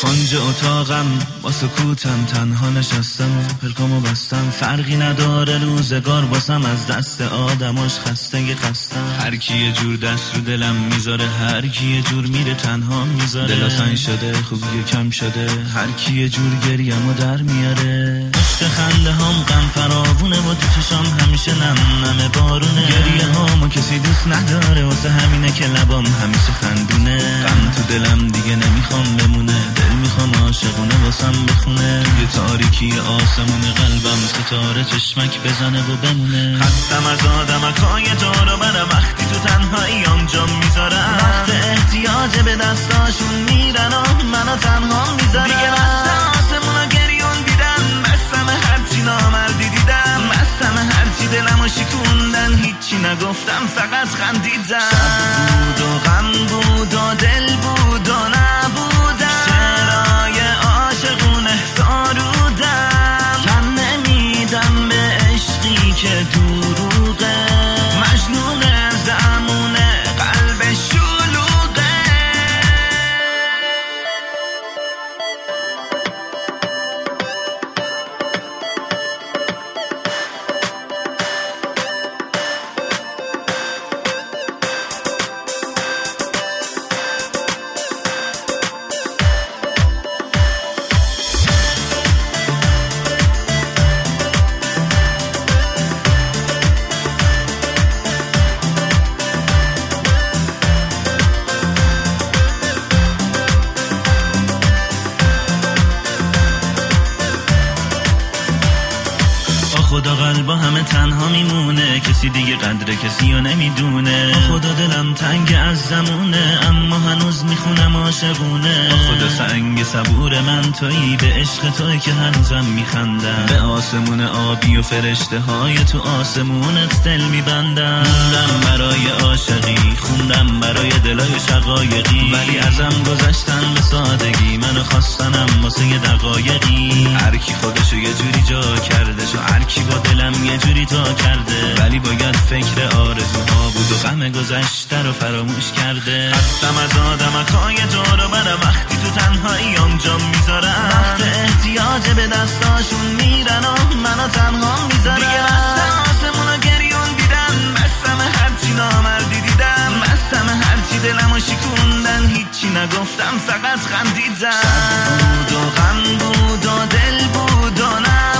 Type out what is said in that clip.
کنج اتاقم با سکوتم تنها نشستم و پلکامو بستم. فرقی نداره روزگار باسم از دست آدماش خسته خستم. هر کی یه جور دست رو دلم میذاره، هر کی یه جور میره تنها میذاره. دلا تنگ شده خوبی کم شده، هر کی یه جور گریه‌مو در میاره. عشق خنده هام غم فراوونه و تو چشام همیشه نم نم بارونه. گریه هامو کسی دوست نداره واسه همینه که لبام همیشه خندونه. غم تو دلم دیگه نمیخوام بمونه، دل میخوام عاشقونه واسم بخونه. توی تاریکی آسمون قلبم ستاره چشمک بزنه و بمونه. خستم از آدمکای دور و برم، وقتی تو تنهاییام جام میذارم. وقت احتیاج به دستاشون میرن و منو تنها میذارم. دیگه بسته آسمونا گریون دیدم، بستم هرچی نامردی دیدم، بستم هرچی دلمو شکوندن. هیچی نگفتم فقط خندیدم. شب بود و غم بود و دل بود و نبودم، شعرهای عاشقونه سرودم. تن نمیدم به عشقی که دروغه، مجنون زمونه قلب شلوغه. خدا قلبا همه تنها میمونه، کسی دیگه قدر کسی رو نمیدونه. خدا دلم تنگ از زمونه، اما هنوز میخونم عاشقونه. خدا سنگ صبور من تویی، به عشق توی که هنوزم میخندم. به آسمون آبی و فرشته های تو آسمونت دل میبندم. خوندم برای عاشقی، خوندم برای دلای شقایقی، ولی ازم گذشتن به سادگی. منو خواستنم واسه یه دقایقی. هر کی خودشو یه جوری جا کرده، شو هر کی با دلم یه جوری تا کرده، ولی باید فکر آرزوها بود و غم گذشته رو فراموش کرده. خستم از آدمکای دور و برم، وقتی تو تنهاییام جام میذارم. وقت احتیاج به دستاشون میرن و منو تنها میذارم. دیگه بسته آسمونا گریون دیدم، بستم هرچی نامردی دیدم، بستم هرچی دلمو شکوندن. هیچی نگفتم فقط خندیدم. شب بود و غم بود و دل بود و نه